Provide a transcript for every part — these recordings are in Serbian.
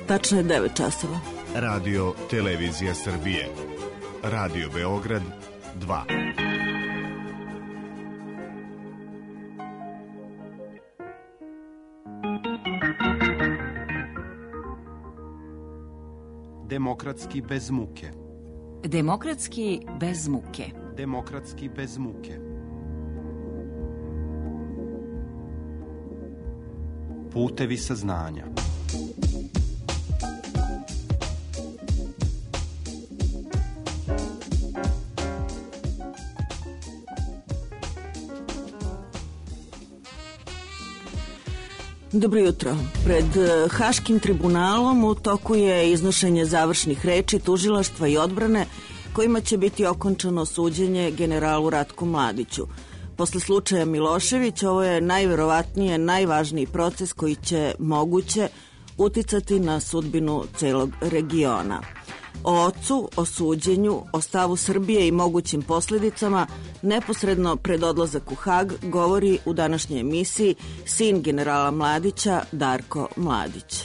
Tačno je 9 časova. Radio Televizija Srbije. Radio Beograd 2. Demokratski bez muke. Demokratski bez muke. Demokratski bez muke. Putevi saznanja. Dobro jutro. Pred Haškim tribunalom u toku je iznošenje završnih reči tužilaštva i odbrane kojima će biti okončano suđenje generalu Ratku Mladiću. Posle slučaja Milošević ovo je najverovatnije najvažniji proces koji će moguće uticati na sudbinu celog regiona. O ocu, o suđenju, o stavu Srbije i mogućim posledicama neposredno pred odlazak u Hag govori u današnjoj emisiji sin generala Mladića, Darko Mladić.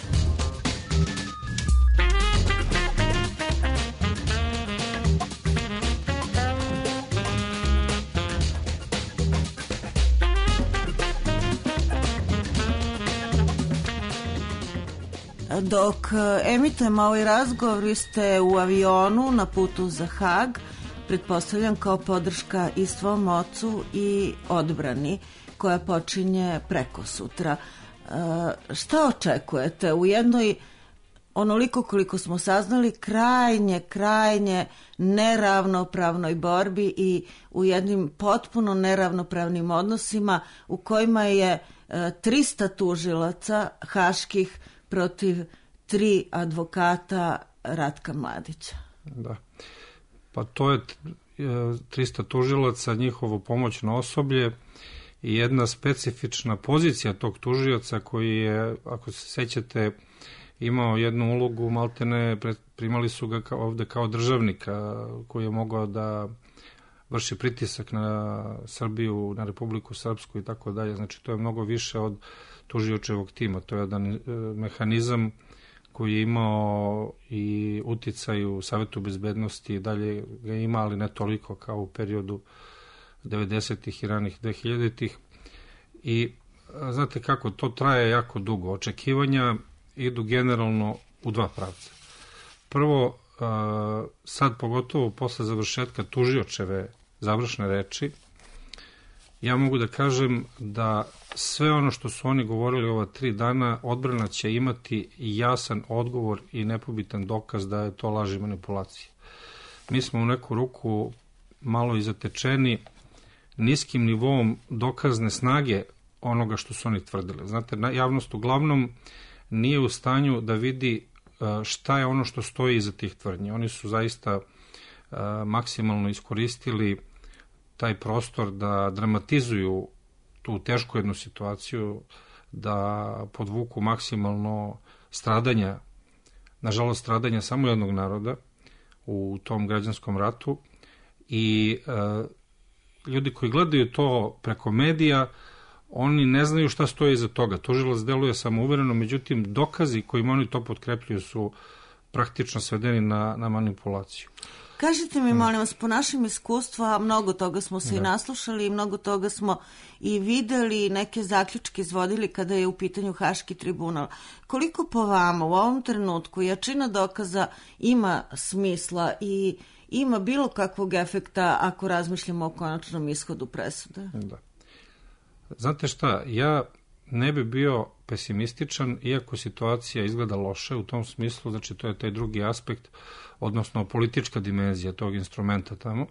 Dok emitujemo ovaj razgovor, vi ste u avionu na putu za Hag, pretpostavljam kao podrška i svom ocu i odbrani koja počinje preko sutra. Šta očekujete u jednoj, onoliko koliko smo saznali, krajnje neravnopravnoj borbi i u jednim potpuno neravnopravnim odnosima u kojima je 300 tužilaca haških protiv 3 advokata Ratka Mladića? Da. Pa to je 300 tužilaca, njihovo pomoćno osoblje i jedna specifična pozicija tog tužioca koji je, ako se sećate, imao jednu ulogu, maltene primali su ga ovde kao državnika koji je mogao da vrši pritisak na Srbiju, na Republiku Srpsku i tako dalje. Znači to je mnogo više od tužiočevog tima. To je jedan mehanizam koji je imao i uticaj u Savetu bezbednosti, dalje ga ima, ali ne toliko kao u periodu 90-ih i ranih 2000-ih. I znate kako, to traje jako dugo. Očekivanja idu generalno u dva pravca. Prvo, sad pogotovo posle završetka tužiočeve završne reči, ja mogu da kažem da sve ono što su oni govorili ova 3 dana, odbrana će imati jasan odgovor i nepobitan dokaz da je to laž i manipulacija. Mi smo u neku ruku malo i zatečeni niskim nivoom dokazne snage onoga što su oni tvrdili. Znate, javnost uglavnom nije u stanju da vidi šta je ono što stoji iza tih tvrdnji. Oni su zaista maksimalno iskoristili taj prostor da dramatizuju tu tešku jednu situaciju, da podvuku maksimalno stradanja, nažalost stradanja samo jednog naroda u tom građanskom ratu i ljudi koji gledaju to preko medija, oni ne znaju šta stoji iza toga. Tužilac deluje samouvereno, međutim dokazi kojim oni to potkrepljuju su praktično svedeni na manipulaciju. Kažite mi, molim vas, po našem iskustvu, a mnogo toga smo se i naslušali i mnogo toga smo i videli, neke zaključke izvodili kada je u pitanju Haški tribunal. Koliko po vama u ovom trenutku jačina dokaza ima smisla i ima bilo kakvog efekta ako razmišljamo o konačnom ishodu presude? Da. Znate šta, ja ne bi bio pesimističan, iako situacija izgleda loše u tom smislu, znači to je taj drugi aspekt, odnosno politička dimenzija tog instrumenta tamo.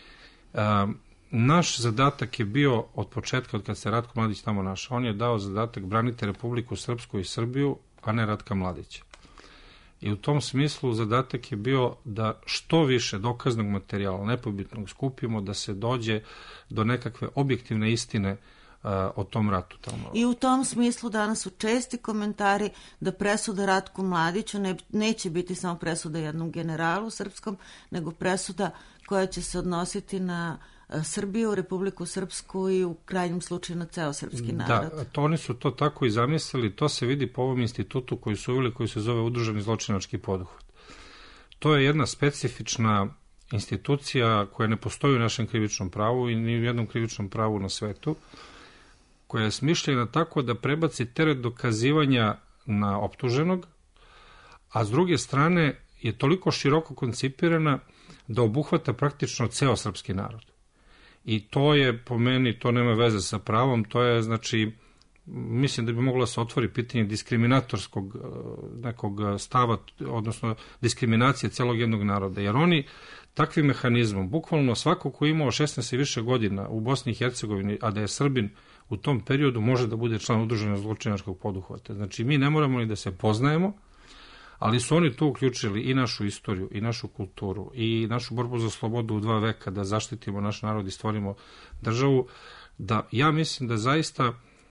Naš zadatak je bio od početka, od kad se Ratko Mladić tamo našao, on je dao zadatak braniti Republiku Srpsku i Srbiju, a ne Ratka Mladića. I u tom smislu zadatak je bio da što više dokaznog materijala, nepobitnog, skupimo, da se dođe do nekakve objektivne istine o tom ratu tamo. I u tom smislu danas su česti komentari da presuda Ratku Mladiću neće biti samo presuda jednom generalu srpskom, nego presuda koja će se odnositi na Srbiju, Republiku Srpsku i u krajnjem slučaju na ceo srpski narod. Da, oni su to tako i zamislili, to se vidi po ovom institutu koji su uveli, koji se zove udruženi zločinački poduhvat. To je jedna specifična institucija koja ne postoji u našem krivičnom pravu i ni u jednom krivičnom pravu na svetu, koja je smišljena tako da prebaci teret dokazivanja na optuženog, a s druge strane je toliko široko koncipirana da obuhvata praktično ceo srpski narod. I to je, po meni, to nema veze sa pravom, to je, znači, mislim da bi moglo da se otvori pitanje diskriminatorskog nekog stava, odnosno diskriminacije celog jednog naroda, jer oni takvim mehanizmom, bukvalno svako ko je imao 16 i više godina u Bosni i Hercegovini, a da je Srbin u tom periodu, može da bude član udruženog zločinačkog poduhvata. Znači, mi ne moramo ni da se poznajemo, ali su oni tu uključili i našu istoriju, i našu kulturu, i našu borbu za slobodu u 2 veka, da zaštitimo naš narod i stvorimo državu, da ja mislim da zaista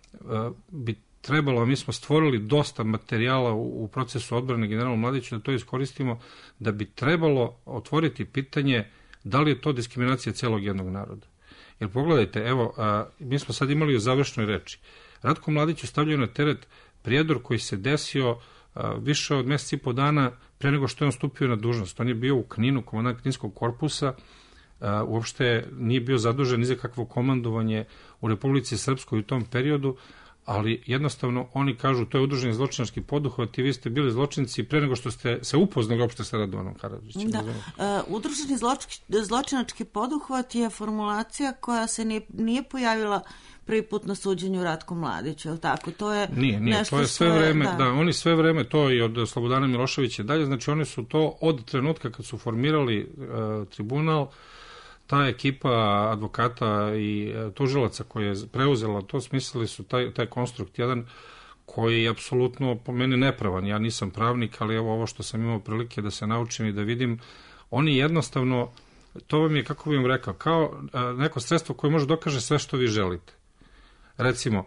bi trebalo, mi smo stvorili dosta materijala u procesu odbrane generalu Mladiću, da to iskoristimo, da bi trebalo otvoriti pitanje da li je to diskriminacija celog jednog naroda. Jer pogledajte, evo, mi smo sad imali u završnoj reči. Ratku Mladiću stavljaju na teret prijedor koji se desio više od mesec i po dana pre nego što je on stupio na dužnost. On je bio u Kninu, komandant Kninskog korpusa, uopšte nije bio zadužen ni za kakvo komandovanje u Republici Srpskoj u tom periodu, ali jednostavno oni kažu to je udruženi zločinački poduhvat i vi ste bili zločinci pre nego što ste se upoznali uopšte sa Radovanom Karadžićem. Da. Udruženi zločinački poduhvat je formulacija koja se nije pojavila prvi put na suđenju Ratku Mladiću, je li tako? To je nije, to je sve vreme, da, oni sve vreme, to i od Slobodana Miloševića dalje, znači oni su to od trenutka kad su formirali tribunal, ta ekipa advokata i tužilaca koja je preuzela to, smislili su taj konstrukt jedan koji je apsolutno po meni nepravan. Ja nisam pravnik, ali evo ovo što sam imao prilike da se naučim i da vidim, oni jednostavno, to vam je, kako bih vam rekao, kao neko sredstvo koje može dokaže sve što vi želite. Recimo,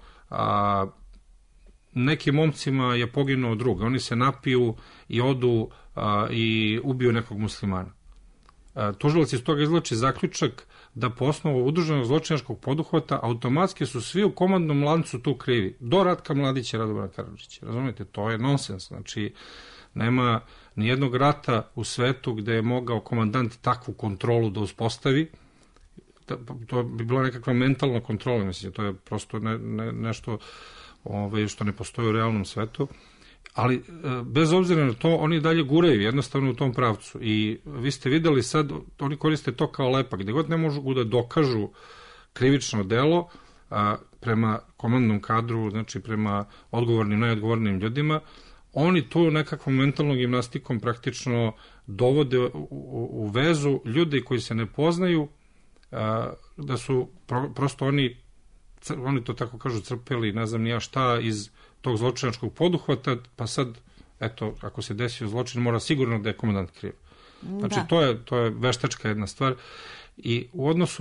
nekim momcima je poginuo drug, oni se napiju i odu i ubiju nekog muslimana. Tužilac iz toga izvlači zaključak da po osnovu udruženog zločinačkog poduhvata automatski su svi u komandnom lancu tu krivi. Do Ratka Mladića i Radovana Karadžića. Razumijete, to je nonsens. Znači, nema nijednog rata u svetu gde je mogao komandant takvu kontrolu da uspostavi. To bi bila nekakva mentalna kontrola, mislim, to je prosto nešto što ne postoji u realnom svetu. Ali, bez obzira na to, oni dalje guraju jednostavno u tom pravcu. I vi ste videli sad, oni koriste to kao lepak, gde god ne mogu da dokažu krivično delo prema komandnom kadru, znači prema odgovornim, najodgovornim ljudima, oni tu nekakvom mentalnom gimnastikom praktično dovode u vezu ljudi koji se ne poznaju, da su prosto oni to tako kažu crpeli, ne znam nija šta, iz tog zločinačkog poduhvata, pa sad, eto, ako se desio zločin, mora sigurno da je komandant kriv. Znači, to je veštačka jedna stvar. I u odnosu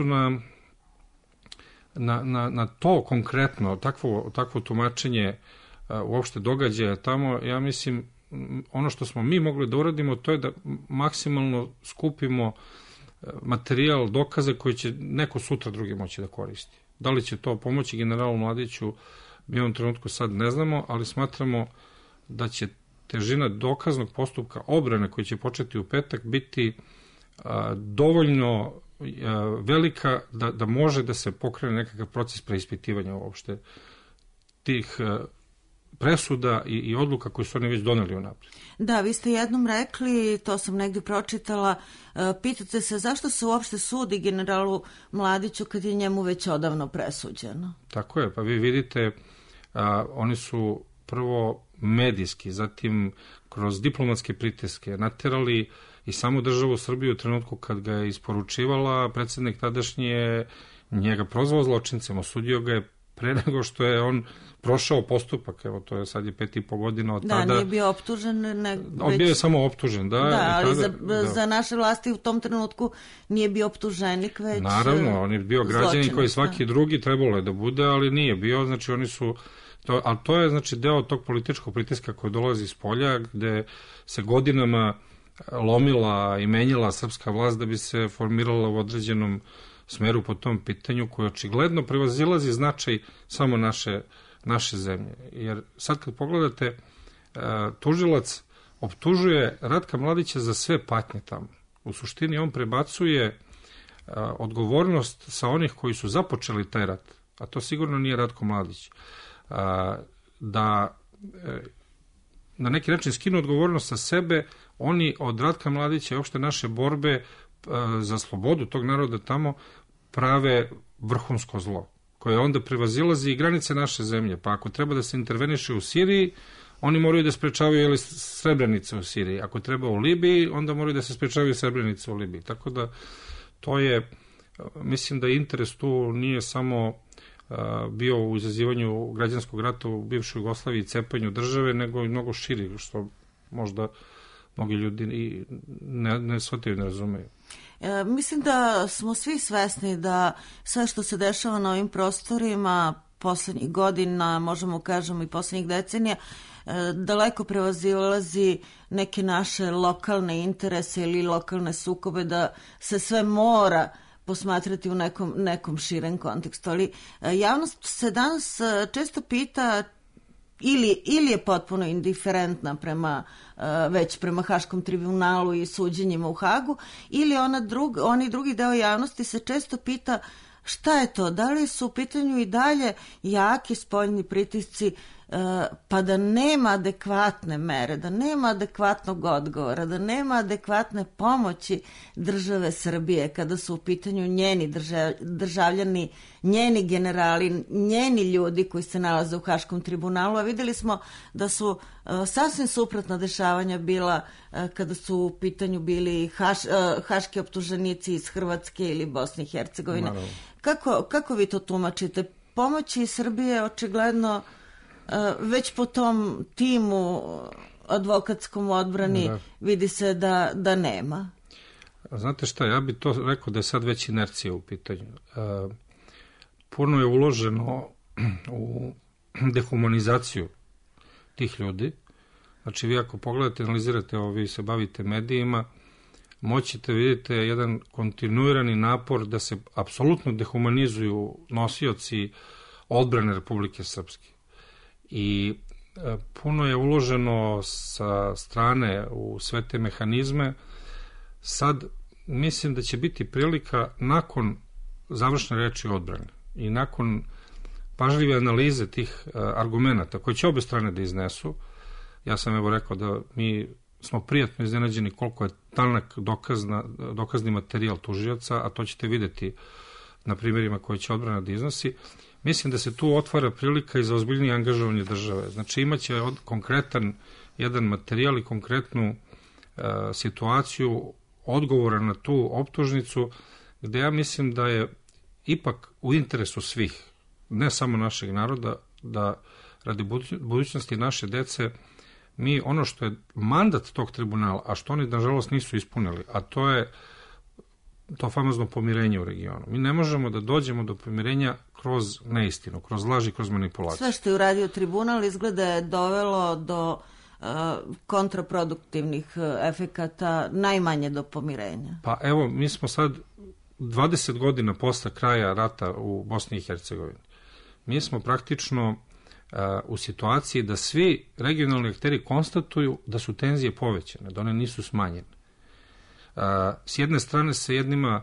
na to konkretno, takvo tumačenje uopšte događaja tamo, ja mislim, ono što smo mi mogli da uradimo, to je da maksimalno skupimo materijal, dokaze koji će neko sutra drugi moći da koristi. Da li će to pomoći generalu Mladiću, mi u ovom trenutku sad ne znamo, ali smatramo da će težina dokaznog postupka obrane koji će početi u petak biti dovoljno velika da može da se pokrene nekakav proces preispitivanja uopšte tih presuda i odluka koje su oni već doneli unapred. Da, vi ste jednom rekli, to sam negdje pročitala, pitate se zašto se uopšte sudi generalu Mladiću kad je njemu već odavno presuđeno. Tako je, pa vi vidite, oni su prvo medijski, zatim kroz diplomatske pritiske naterali i samu državu Srbiju u trenutku kad ga je isporučivala, predsjednik tadašnji je njega prozvao zločincem, osudio ga je pre nego što je on prošao postupak, evo to je sad je 5,5 godina od tada. Da, nije bio optužen. Bio je samo optužen, da. Da, ali za naše vlasti u tom trenutku nije bio optuženik, već naravno, on je bio građanin koji svaki drugi trebalo je da bude, ali nije bio, znači oni su, ali to je znači deo tog političkog pritiska koji dolazi iz polja, gde se godinama lomila i menjala srpska vlast da bi se formirala u određenom smeru po tom pitanju koji očigledno prevazilazi značaj samo naše zemlje. Jer sad kad pogledate, tužilac optužuje Ratka Mladića za sve patnje tamo. U suštini on prebacuje odgovornost sa onih koji su započeli taj rat, a to sigurno nije Ratko Mladić, da na neki način skinu odgovornost sa sebe, oni od Ratka Mladića i uopšte naše borbe za slobodu tog naroda tamo prave vrhunsko zlo, koje onda prevazilazi i granice naše zemlje. Pa ako treba da se interveniše u Siriji, oni moraju da sprečavaju Srebrenice u Siriji. Ako treba u Libiji, onda moraju da se sprečavaju Srebrenice u Libiji. Tako da to je, mislim da interes tu nije samo bio u izazivanju građanskog rata u bivšoj Jugoslaviji i cepanju države, nego i mnogo širi, što možda mnogi ljudi i ne shvataju, ne razumeju. Mislim da smo svi svesni da sve što se dešava na ovim prostorima poslednjih godina, možemo kažemo i poslednjih decenija, daleko prevazilazi neke naše lokalne interese ili lokalne sukobe, da se sve mora posmatrati u nekom širem kontekstu. Ali javnost se danas često pita ili je potpuno indiferentna već prema Haškom tribunalu i suđenjima u Hagu, ili oni drugi deo javnosti se često pita šta je to, da li su u pitanju i dalje jaki spoljni pritisci, pa da nema adekvatne mere, da nema adekvatnog odgovora, da nema adekvatne pomoći države Srbije kada su u pitanju njeni državljani, njeni generali, njeni ljudi koji se nalaze u Haškom tribunalu, a videli smo da su sasvim suprotna dešavanja bila kada su u pitanju bili haški optuženici iz Hrvatske ili Bosne i Hercegovine. Kako vi to tumačite? Pomoći Srbije očigledno već po tom timu advokatskom odbrani vidi se da nema. Znate šta, ja bih to rekao da je sad već inercija u pitanju. Puno je uloženo u dehumanizaciju tih ljudi. Znači vi ako pogledate, analizirate ovo, vi se bavite medijima, moćete vidite jedan kontinuirani napor da se apsolutno dehumanizuju nosioci odbrane Republike Srpske. I puno je uloženo sa strane u sve te mehanizme. Sad mislim da će biti prilika nakon završne reči odbrane i nakon pažljive analize tih argumenata koje će obe strane da iznesu. Ja sam evo rekao da mi smo prijatno iznenađeni koliko je tanak dokazni materijal tužioca, a to ćete videti na primjerima koje će odbrana da iznosi. Mislim da se tu otvara prilika i za ozbiljnije angažovanje države. Znači imaće konkretan jedan materijal i konkretnu situaciju odgovora na tu optužnicu, gde ja mislim da je ipak u interesu svih, ne samo našeg naroda, da radi budućnosti naše dece mi ono što je mandat tog tribunala, a što oni nažalost nisu ispunili, a to je to famozno pomirenje u regionu. Mi ne možemo da dođemo do pomirenja kroz neistinu, kroz laži, kroz manipulaciju. Sve što je uradio tribunal izgleda je dovelo do kontraproduktivnih efekata, najmanje do pomirenja. Pa evo, mi smo sad 20 godina posle kraja rata u Bosni i Hercegovini. Mi smo praktično u situaciji da svi regionalni akteri konstatuju da su tenzije povećane, da one nisu smanjene. S jedne strane se jednima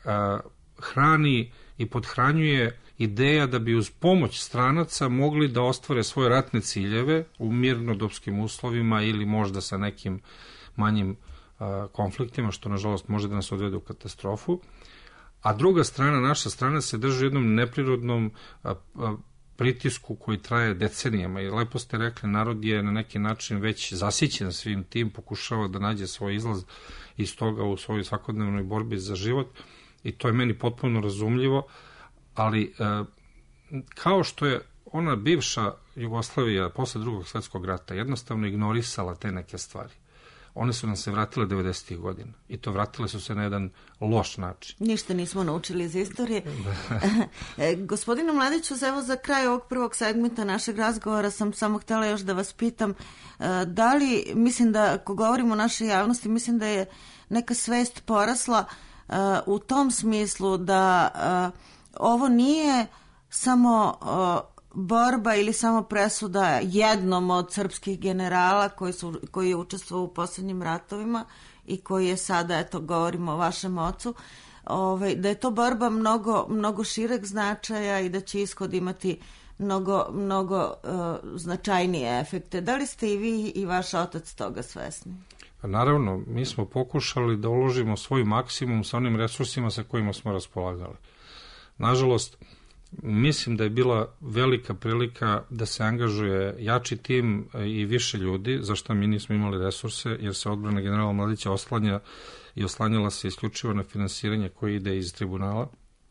hrani i podhranjuje ideja da bi uz pomoć stranaca mogli da ostvare svoje ratne ciljeve u mirnodopskim uslovima ili možda sa nekim manjim konfliktima, što nažalost može da nas odvede u katastrofu. A druga strana, naša strana, se drži u jednom neprirodnom pritisku koji traje decenijama. I lepo ste rekli, narod je na neki način već zasićen svim tim, pokušava da nađe svoj izlaz iz toga u svojoj svakodnevnoj borbi za život i to je meni potpuno razumljivo, ali kao što je ona bivša Jugoslavija posle Drugog svjetskog rata jednostavno ignorisala te neke stvari. One su nam se vratile 90. godina i to vratile su se na jedan loš način. Ništa nismo naučili iz istorije. Gospodine Mladiću, evo za kraj ovog prvog segmenta našeg razgovora sam samo htjela još da vas pitam da li, mislim da ako govorimo o našoj javnosti, mislim da je neka svest porasla u tom smislu da ovo nije samo borba ili samo presuda jednom od srpskih generala koji je učestvovao u posljednjim ratovima i koji je sada, eto, govorimo o vašem ocu, da je to borba mnogo šireg značaja i da će ishod imati mnogo značajnije efekte. Da li ste i vi i vaš otac toga svesni? Naravno, mi smo pokušali da uložimo svoj maksimum sa onim resursima sa kojima smo raspolagali. Nažalost, mislim da je bila velika prilika da se angažuje jači tim i više ljudi, za što mi nismo imali resurse, jer se odbrana generala Mladića oslanjala se isključivo na finansiranje koje ide iz tribunala.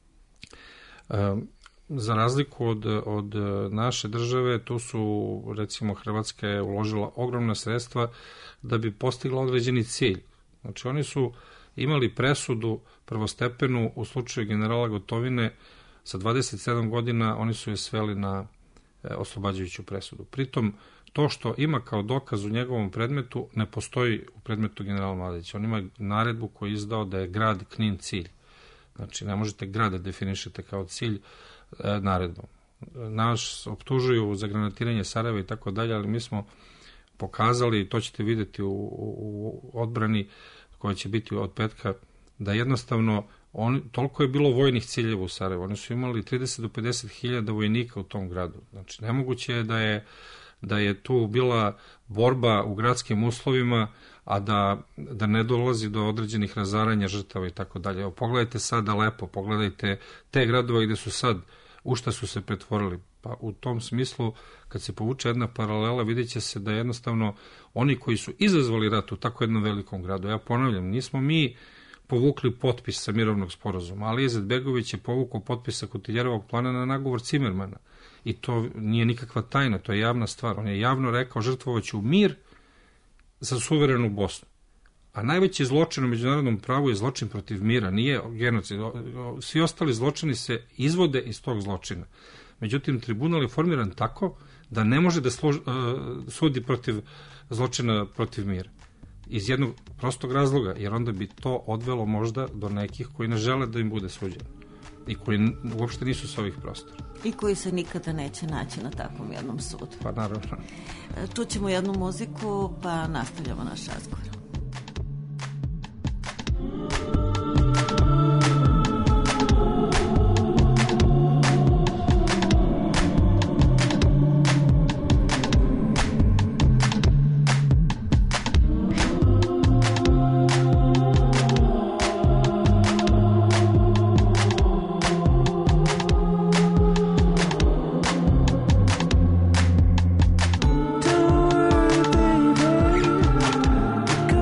Za razliku od naše države, tu su, recimo, Hrvatska je uložila ogromna sredstva da bi postigla određeni cilj. Znači, oni su imali presudu prvostepenu u slučaju generala Gotovine. Sa 27 godina oni su je sveli na oslobađajuću presudu. Pritom, to što ima kao dokaz u njegovom predmetu ne postoji u predmetu generala Mladića. On ima naredbu koju je izdao da je grad Knin cilj. Znači, ne možete grad da definišete kao cilj naredbom. Nas optužuju za granatiranje Sarajeva i tako dalje, ali mi smo pokazali, to ćete vidjeti u odbrani koja će biti od petka, da jednostavno toliko je bilo vojnih ciljeva u Sarajevu. Oni su imali 30 do 50 hiljada vojnika u tom gradu. Znači, nemoguće je da je tu bila borba u gradskim uslovima, a da ne dolazi do određenih razaranja žrtava i tako dalje. Evo, pogledajte sad Alepo, pogledajte te gradove gde su sad, u šta su se pretvorili. Pa u tom smislu, kad se povuče jedna paralela, vidjet će se da jednostavno oni koji su izazvali rat u tako jednom velikom gradu, ja ponavljam, nismo mi povukli potpis sa mirovnog sporazuma, ali Izetbegović je povukao potpis sa Kutiljerovog plana na nagovor Cimermana. I to nije nikakva tajna, to je javna stvar. On je javno rekao, žrtvovaću mir za suverenu Bosnu. A najveći zločin u međunarodnom pravu je zločin protiv mira, nije genocid. Svi ostali zločini se izvode iz tog zločina. Međutim, tribunal je formiran tako da ne može da sudi protiv zločina protiv mira. Iz jednog prostog razloga, jer onda bi to odvelo možda do nekih koji ne žele da im bude suđeno i koji uopšte nisu s ovih prostora. I koji se nikada neće naći na takvom jednom sudu. Pa naravno. Čućemo jednu muziku, pa nastavljamo naš razgovor. Go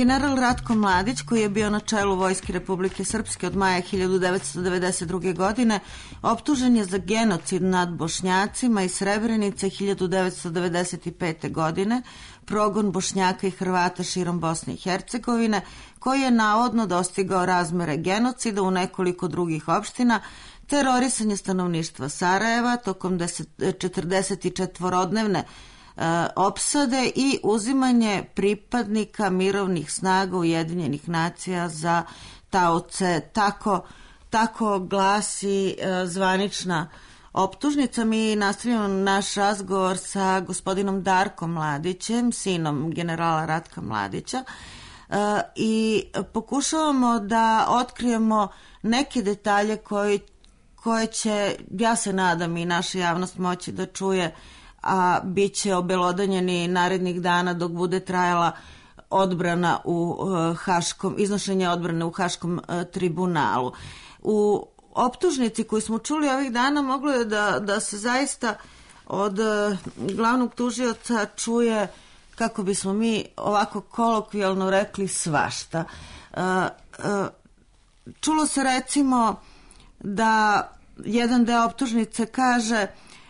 General Ratko Mladić, koji je bio na čelu Vojske Republike Srpske od maja 1992. godine, optužen je za genocid nad Bošnjacima iz Srebrenice 1995. godine, progon Bošnjaka i Hrvata širom Bosne i Hercegovine, koji je navodno dostigao razmere genocida u nekoliko drugih opština, terorisanje stanovništva Sarajeva tokom 44-dnevne opsade i uzimanje pripadnika mirovnih snaga Ujedinjenih nacija za taoce. Tako glasi zvanična optužnica. Mi nastavljamo naš razgovor sa gospodinom Darkom Mladićem, sinom generala Ratka Mladića, i pokušavamo da otkrijemo neke detalje koje će, ja se nadam, i naša javnost moći da čuje, a bit će obelodanjeni narednih dana dok bude trajala odbrana u iznošenje odbrane u Haškom tribunalu. U optužnici koju smo čuli ovih dana moglo je da se zaista od glavnog tužioca čuje, kako bismo mi ovako kolokvijalno rekli, svašta. Čulo se recimo da jedan deo optužnice kaže,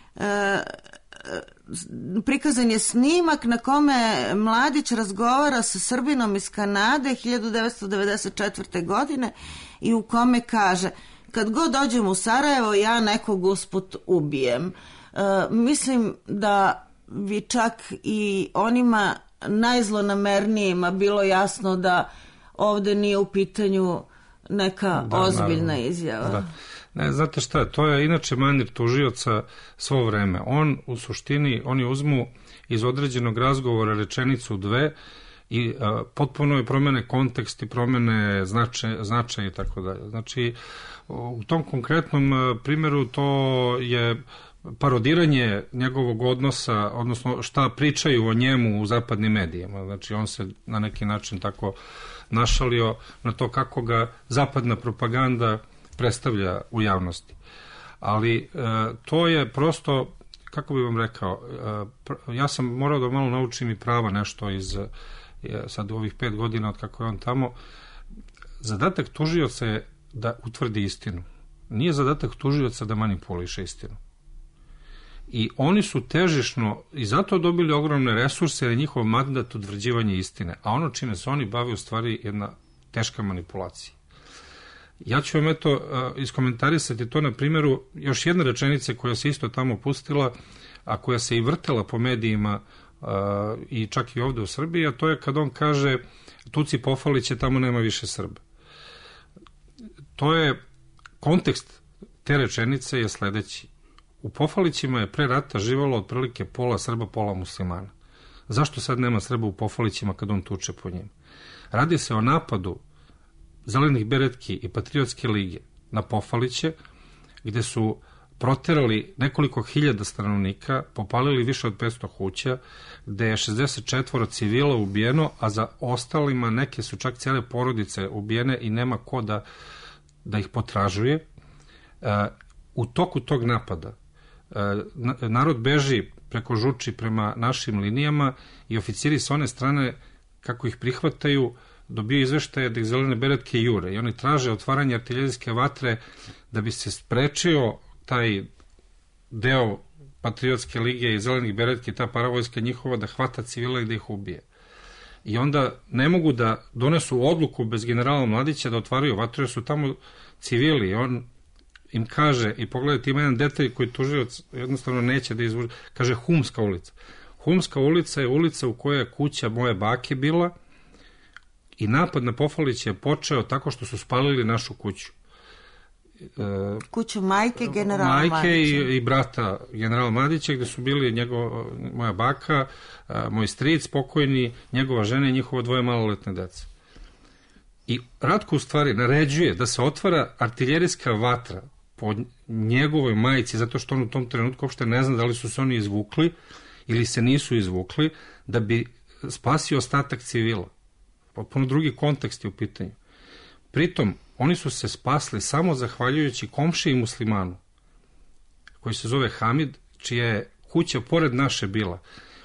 prikazan je snimak na kome Mladić razgovara sa Srbinom iz Kanade 1994. godine i u kome kaže: kad god dođem u Sarajevo, ja nekog usput ubijem. Mislim da bi čak i onima najzlonamernijima bilo jasno da ovde nije u pitanju neka ozbiljna izjava. Da. Ne, znate šta, to je inače manir tužioca svo vreme. On u suštini, oni uzmu iz određenog razgovora rečenicu dve i potpuno je promene kontekst i promene značaj i tako dalje. Znači, u tom konkretnom primjeru to je parodiranje njegovog odnosa, odnosno šta pričaju o njemu u zapadnim medijima. Znači, on se na neki način tako našalio na to kako ga zapadna propaganda predstavlja u javnosti. Ali to je prosto, kako bih vam rekao, ja sam morao da malo naučim i prava nešto iz sad u ovih 5 godina od kako je on tamo. Zadatak tužioca je da utvrdi istinu. Nije zadatak tužioca da manipuliše istinu. I oni su težišno i zato dobili ogromne resurse, jer je njihov mandat utvrđivanje istine. A ono čime se oni bave u stvari jedna teška manipulacija. Ja ću vam iskomentarisati to na primjeru još jedne rečenice koja se isto tamo pustila, a koja se i vrtela po medijima i čak i ovde u Srbiji, a to je kad on kaže: tuci Pofaliće, tamo nema više Srba. To je, kontekst te rečenice je sledeći. U Pofalićima je pre rata živalo otprilike pola Srba, pola muslimana. Zašto sad nema Srba u Pofalićima kad on tuče po njima? Radi se o napadu Zelenih beretki i Patriotske lige na Pofaliće, gde su proterali nekoliko hiljada stanovnika, popalili više od 500 kuća, gde je 64 civila ubijeno, a za ostalima neke su čak cijele porodice ubijene i nema ko da ih potražuje. U toku tog napada narod beži preko Žuči prema našim linijama i oficiri s one strane, kako ih prihvataju, dobio izveštaje da ih Zelene beretke jure i oni traže otvaranje artiljerijske vatre da bi se sprečio taj deo Patriotske lige i Zelenih beretki, ta paravojska njihova, da hvata civila i da ih ubije. I onda ne mogu da donesu odluku bez generala Mladića da otvaraju vatru, jer su tamo civili i on im kaže, i pogledajte, ima jedan detalj koji tužilac jednostavno neće da izvuče, kaže Humska ulica. Humska ulica je ulica u kojoj je kuća moje bake bila i napad na Pofalić je počeo tako što su spalili našu kuću. Kuću majke generala Mladića. Majke i brata generala Mladića, gde su bili moja baka, moj stric pokojni, njegova žena i njihovo 2 maloletne dece. I Ratko u stvari naređuje da se otvara artiljerijska vatra po njegovoj majici, zato što on u tom trenutku uopšte ne zna da li su se oni izvukli ili se nisu izvukli, da bi spasio ostatak civila. Potpuno drugi kontekst je u pitanju. Pritom, oni su se spasli samo zahvaljujući komšiji muslimanu, koji se zove Hamid, čija je kuća pored naše bila.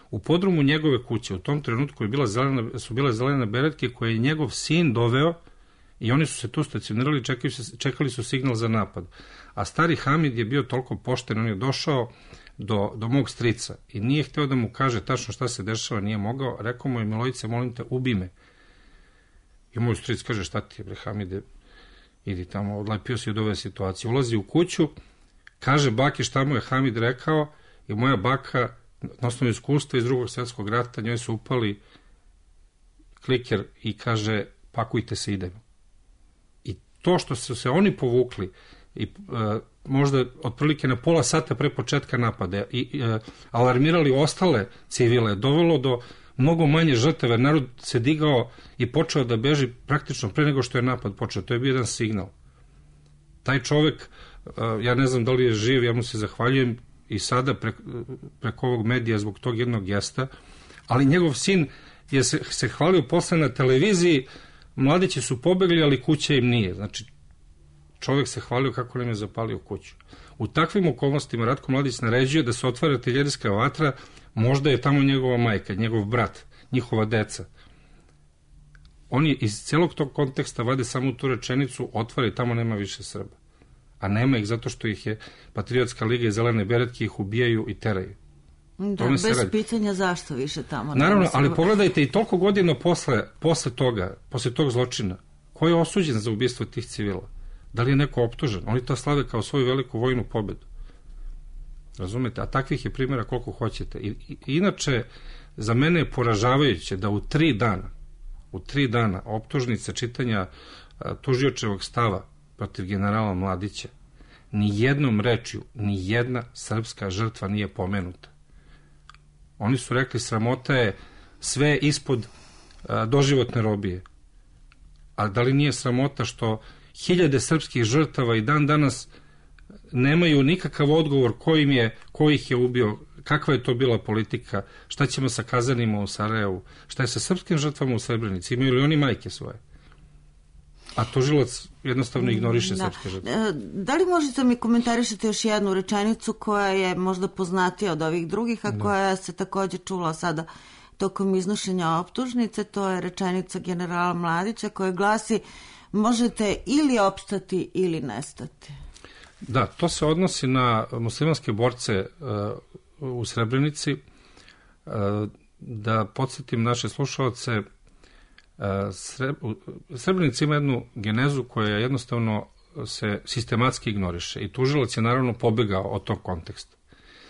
U podrumu njegove kuće u tom trenutku su bile zelene beretke koje je njegov sin doveo i oni su se tu stacionirali, čekali su signal za napad. A stari Hamid je bio toliko pošten, on je došao do mog strica i nije hteo da mu kaže tačno šta se dešava, nije mogao. Rekao mu je: Milojice, molim te, ubi me. I moj stric kaže: šta ti je, bre, Hamide, idi tamo, odlepio se od ove situacije. Ulazi u kuću, kaže baki šta mu je Hamid rekao i moja baka, na osnovu iskustva iz Drugog svjetskog rata, njoj su upali kliker i kaže: pakujte se, idemo. I to što su se oni povukli i možda otprilike na pola sata pre početka napada i alarmirali ostale civile, dovelo do mnogo manje žrtava. Narod se digao i počeo da beži praktično pre nego što je napad počeo. To je bio jedan signal. Taj čovek, ja ne znam da li je živ, ja mu se zahvaljujem i sada preko ovog medija zbog tog jednog gesta, ali njegov sin je se hvalio posle na televiziji: mladići su pobegli, ali kuća im nije. Znači, čovjek se hvalio kako nam je zapalio kuću. U takvim okolnostima Ratko Mladić naređuje da se otvara artiljerijska vatra, možda je tamo njegova majka, njegov brat, njihova deca. Oni iz celog tog konteksta vade samo tu rečenicu: otvara i tamo nema više Srba. A nema ih zato što ih je Patriotska liga i zelene beretke ih ubijaju i teraju. Da, bez pitanja zašto više tamo. Naravno, ali pogledajte i toliko godina posle tog zločina, ko je osuđen za ubistvo tih civila? Da li je neko optužen? Oni to slave kao svoju veliku vojnu pobedu. Razumete? A takvih je primjera koliko hoćete. Inače, za mene je poražavajuće da u 3 dana optužnice čitanja tužiočevog stava protiv generala Mladića, ni jednom rečju, ni jedna srpska žrtva nije pomenuta. Oni su rekli: sramota je sve ispod doživotne robije. A da li nije sramota što hiljade srpskih žrtava i dan danas nemaju nikakav odgovor ko ih je ubio, kakva je to bila politika, šta ćemo sa kazanima u Sarajevu, šta je sa srpskim žrtvama u Srebrenici, imaju li oni majke svoje? A tužilac jednostavno ignoriše srpske žrtve. Da li možete mi komentarišete još jednu rečenicu koja je možda poznatija od ovih drugih, a koja se također čula sada tokom iznošenja optužnice? To je rečenica generala Mladića koja glasi: možete ili opstati ili nestati. Da, to se odnosi na muslimanske borce u Srebrenici. Da podsjetim naše slušalce, Srebrenica ima jednu genezu koja jednostavno se sistematski ignoriše i tužilac je naravno pobegao od tog konteksta.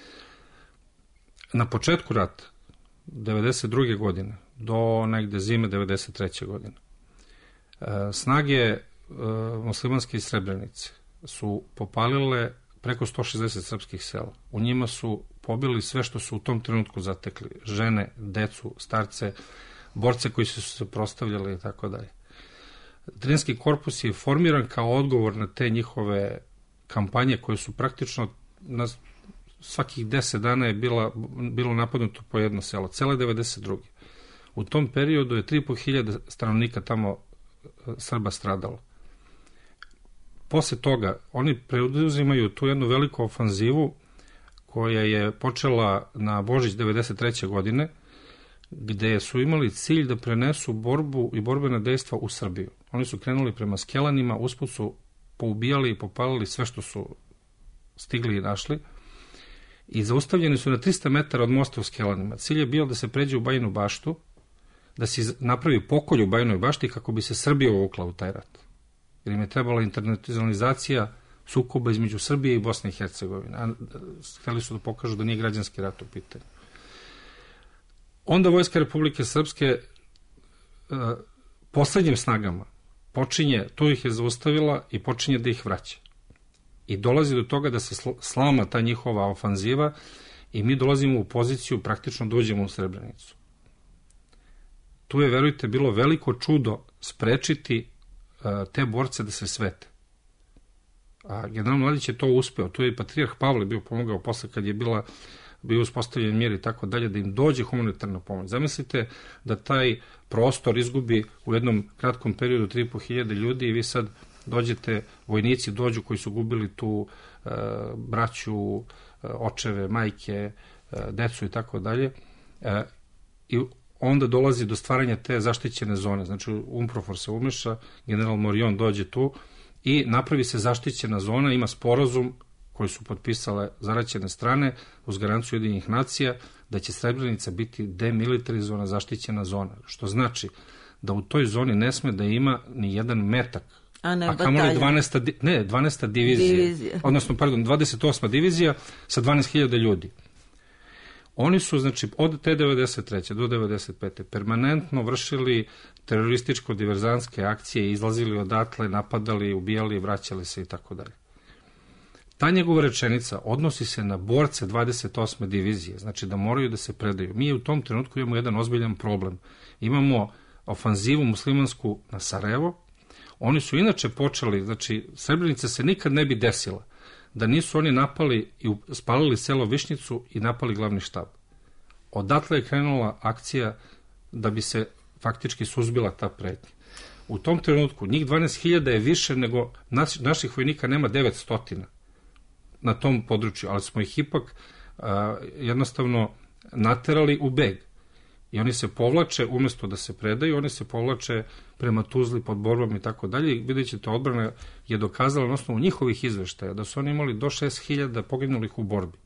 Na početku rata 92. godine do negde zime 93. godine snage muslimanske iz Srebrenice su popalile preko 160 srpskih sela. U njima su pobili sve što su u tom trenutku zatekli: žene, decu, starce, borce koji su se prostavljali i tako dalje. Drinski korpus je formiran kao odgovor na te njihove kampanje koje su praktično na svakih 10 dana je bilo napadnuto po jedno selo, cele 92. U tom periodu je 3.500 stanovnika tamo Srba stradalo. Posle toga oni preuzimaju tu jednu veliku ofanzivu koja je počela na Božić 93. godine, gde su imali cilj da prenesu borbu i borbena dejstva u Srbiju. Oni su krenuli prema Skelanima, usput su poubijali i popalili sve što su stigli i našli i zaustavljeni su na 300 metara od mosta u Skelanima. Cilj je bio da se pređe u Bajinu Baštu, da se napravi pokolj u Bajinoj Bašti kako bi se Srbija uvukla u taj rat. Jer im je trebala internacionalizacija sukoba između Srbije i Bosne i Hercegovine. A hteli su da pokažu da nije građanski rat u pitanju. Onda Vojska Republike Srpske poslednjim snagama tu ih je zaustavila i počinje da ih vraća. I dolazi do toga da se slama ta njihova ofanziva i mi dolazimo u poziciju, praktično dođemo u Srebrenicu. Tu je, verujte, bilo veliko čudo sprečiti te borce da se svete. A general Mladić je to uspeo. Tu je i patrijarh Pavle bio pomogao posle kad je bio uspostavljen mir i tako dalje, da im dođe humanitarna pomoć. Zamislite da taj prostor izgubi u jednom kratkom periodu 3.500 ljudi i vi sad dođete, vojnici dođu koji su gubili tu braću, očeve, majke, decu i tako dalje. i onda dolazi do stvaranja te zaštićene zone. Znači, UNPROFOR se umeša, general Morion dođe tu i napravi se zaštićena zona, ima sporazum koji su potpisale zaraćene strane uz garanciju Ujedinjenih nacija da će Srebrenica biti demilitarizovana zaštićena zona, što znači da u toj zoni ne sme da ima ni jedan metak, a kamoli 12. divizija. Odnosno, 28. divizija sa 12.000 ljudi. Oni su, znači, od te 93. do 95. permanentno vršili terorističko-diverzantske akcije, izlazili odatle, napadali, ubijali, vraćali se i tako dalje. Ta njegova rečenica odnosi se na borce 28. divizije, znači da moraju da se predaju. Mi u tom trenutku imamo jedan ozbiljan problem. Imamo ofanzivu muslimansku na Sarajevo. Oni su inače počeli, znači Srebrenica se nikad ne bi desila da nisu oni napali i spalili selo Višnjicu i napali glavni štab. Odatle je krenula akcija da bi se faktički suzbila ta pretnja. U tom trenutku njih 12.000 je više nego naših vojnika nema 900 na tom području, ali smo ih ipak jednostavno naterali u beg. I oni se povlače, umjesto da se predaju, oni se povlače prema Tuzli pod borbom i tako dalje. I vidjet ćete, odbrana je dokazala na osnovu njihovih izveštaja da su oni imali do 6.000 poginulih u borbi.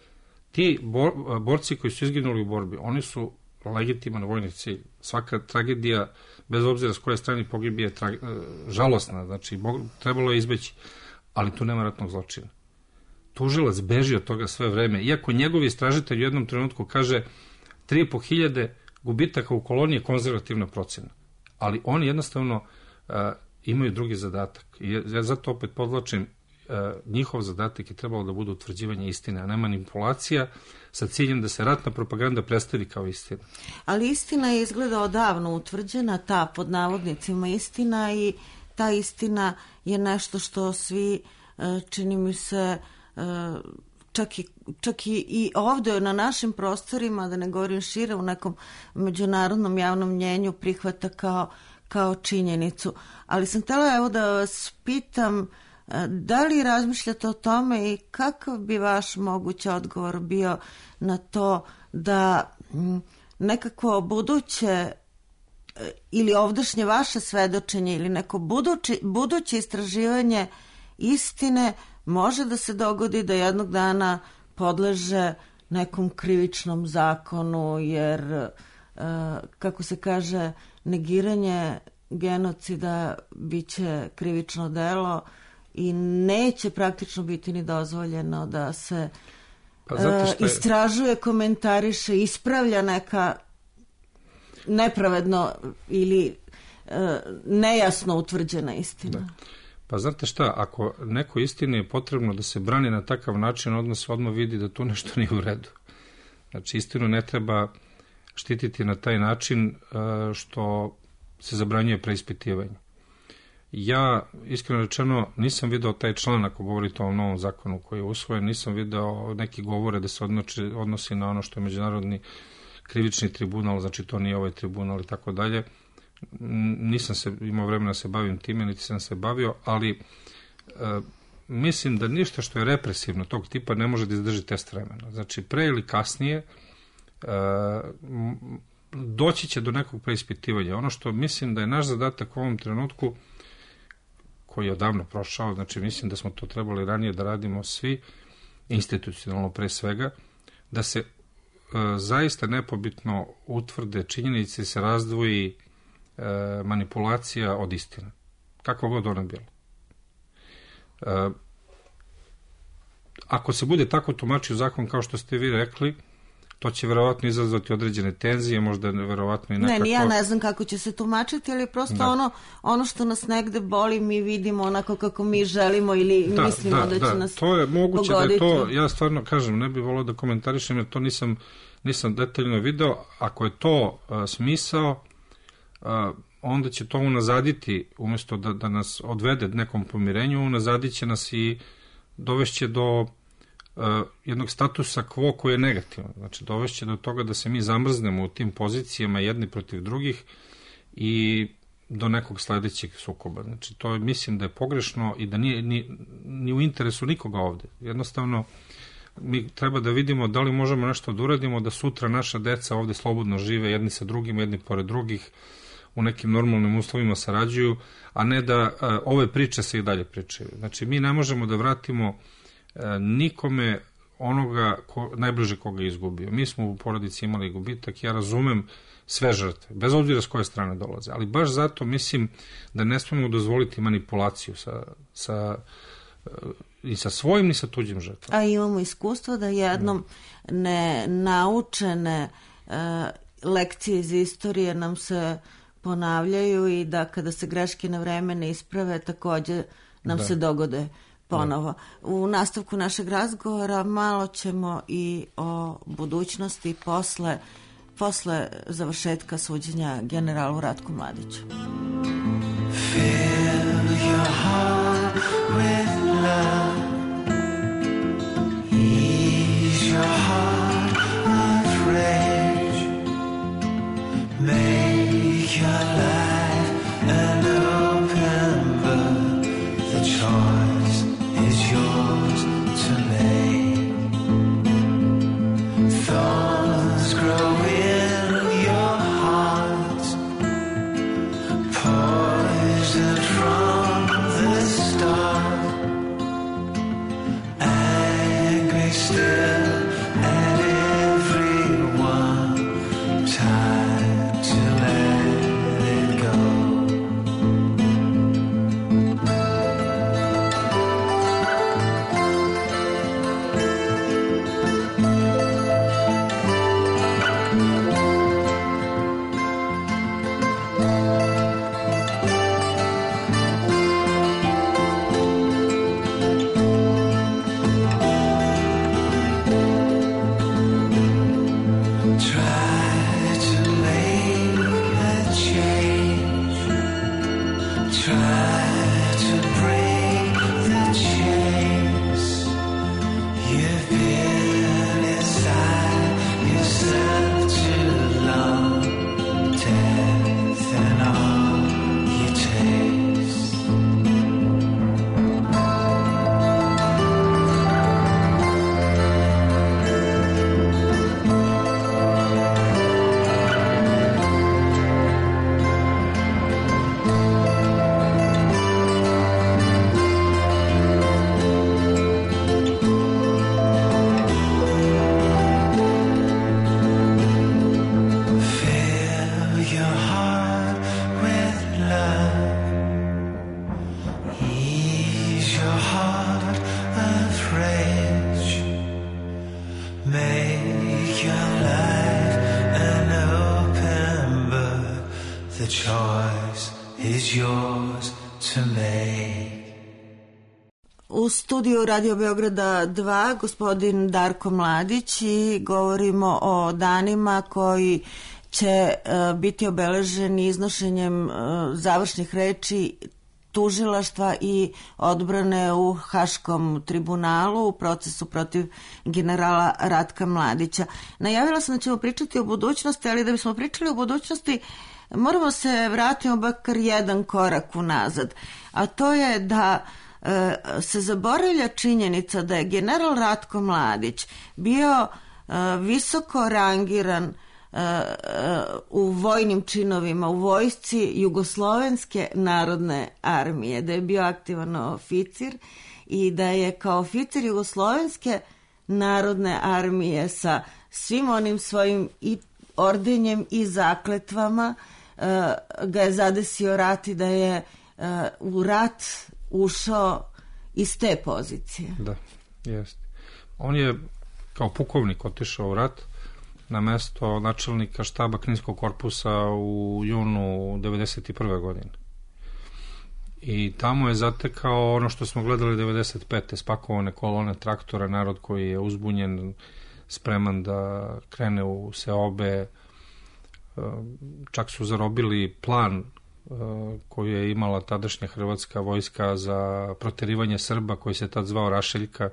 Ti borci koji su izginuli u borbi, oni su legitiman vojni cilj. Svaka tragedija, bez obzira s koje strane pogibije, je žalosna, znači trebalo je izbeći, ali tu nema ratnog zločina. Tužilac beži od toga sve vreme, iako njegovi istražitelj u jednom trenutku kaže 3.500 gubitaka u koloniji je konzervativna procena. Ali oni jednostavno imaju drugi zadatak. I ja zato opet podvlačim, njihov zadatak je trebalo da bude utvrđivanje istine, a ne manipulacija sa ciljem da se ratna propaganda predstavi kao istina. Ali istina je izgleda odavno utvrđena, ta pod navodnicima istina, i ta istina je nešto što svi, čini mi se, čak i ovdje na našim prostorima, da ne govorim šire, u nekom međunarodnom javnom mnjenju prihvata kao činjenicu. Ali sam htjela evo da vas pitam, da li razmišljate o tome i kakav bi vaš mogući odgovor bio na to da nekako buduće ili ovdašnje vaše svedočenje ili neko buduće istraživanje istine može da se dogodi da jednog dana podleže nekom krivičnom zakonu, jer, kako se kaže, negiranje genocida biće krivično delo i neće praktično biti ni dozvoljeno da se istražuje, komentariše, ispravlja neka nepravedno ili nejasno utvrđena istina. Da. Pa znate šta, ako neko istini je potrebno da se brani na takav način, odmah vidi da tu nešto nije u redu. Znači, istinu ne treba štititi na taj način što se zabranjuje preispitivanje. Ja, iskreno rečeno, nisam video taj član, ako govorite o ovom novom zakonu koji je usvojen, nisam video neki govore da se odnosi na ono što je Međunarodni krivični tribunal, znači to nije ovaj tribunal i tako dalje. Nisam imao vremena da se bavim time, niti sam se bavio, ali mislim da ništa što je represivno tog tipa ne može da izdrži test vremena. Znači, pre ili kasnije doći će do nekog preispitivanja. Ono što mislim da je naš zadatak u ovom trenutku, koji je odavno prošao, znači mislim da smo to trebali ranije da radimo svi, institucionalno pre svega, da se zaista nepobitno utvrde činjenice, se razdvoji manipulacija od istine. Kako god ona bila. Ako se bude tako tumačio zakon kao što ste vi rekli, to će verovatno izazvati određene tenzije, možda verovatno i nekako... Ne, ja ne znam kako će se tumačiti, ali prosto ono što nas negde boli, mi vidimo onako kako mi želimo ili mislimo da će nas to je moguće pogoditi. Da je to, ja stvarno kažem, ne bih volio da komentarišem, jer to nisam detaljno video. Ako je to smisao, onda će to unazaditi, umjesto da nas odvede nekom pomirenju, unazadit će nas i dovešće do jednog statusa quo koji je negativan. Znači, dovešće do toga da se mi zamrznemo u tim pozicijama jedni protiv drugih i do nekog sledećeg sukoba. Znači, to mislim da je pogrešno i da nije ni u interesu nikoga ovde. Jednostavno, mi treba da vidimo da li možemo nešto da uradimo, da sutra naša deca ovde slobodno žive jedni sa drugima, jedni pored drugih, u nekim normalnim uslovima sarađuju, a ne da ove priče se i dalje pričaju. Znači, mi ne možemo da vratimo nikome onoga najbliže koga je izgubio. Mi smo u porodici imali gubitak, ja razumem sve žrtve, bez obzira s koje strane dolaze, ali baš zato mislim da ne smemo dozvoliti manipulaciju ni sa svojim, ni sa tuđim žrtvama. A imamo iskustvo da jednom nenaučene lekcije iz istorije nam se ponavljaju i da kada se greške na vreme ne isprave, takođe nam se dogode ponovo. U nastavku našeg razgovora malo ćemo i o budućnosti posle završetka suđenja generalu Ratku Mladiću. Fill your heart with love. Ease your heart of rage. Make your life an open book. The choice is yours to make. Thorns grow in your heart. Poison from the start. Angry still at everyone. Time to let it go. U studiju Radio Beograda 2 gospodin Darko Mladić i govorimo o danima koji će biti obeleženi iznošenjem završnih reči tužilaštva i odbrane u Haškom tribunalu u procesu protiv generala Ratka Mladića. Najavila sam da ćemo pričati o budućnosti, ali da bismo pričali o budućnosti moramo se vratiti bakar jedan korak unazad, a to je da se zaboravlja činjenica da je general Ratko Mladić bio visoko rangiran u vojnim činovima u vojsci Jugoslovenske narodne armije, da je bio aktivan oficir i da je kao oficir Jugoslovenske narodne armije sa svim onim svojim i ordenjem i zakletvama ga je zadesio rat i da je u rat ušao iz te pozicije. Da, jeste. On je kao pukovnik otišao u rat na mesto načelnika štaba Kninskog korpusa u junu 1991. godine. I tamo je zatekao ono što smo gledali 1995. spakovane kolone traktora, narod koji je uzbunjen, spreman da krene u seobe. Čak su zarobili plan koju je imala tadašnja hrvatska vojska za proterivanje Srba, koji se tad zvao Rašeljka,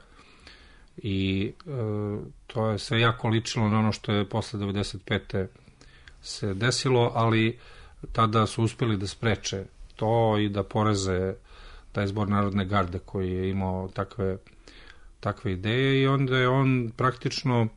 i to je sve jako ličilo na ono što je posle 1995. se desilo, ali tada su uspjeli da spreče to i da poreze taj zbor Narodne garde koji je imao takve takve ideje i onda je on praktično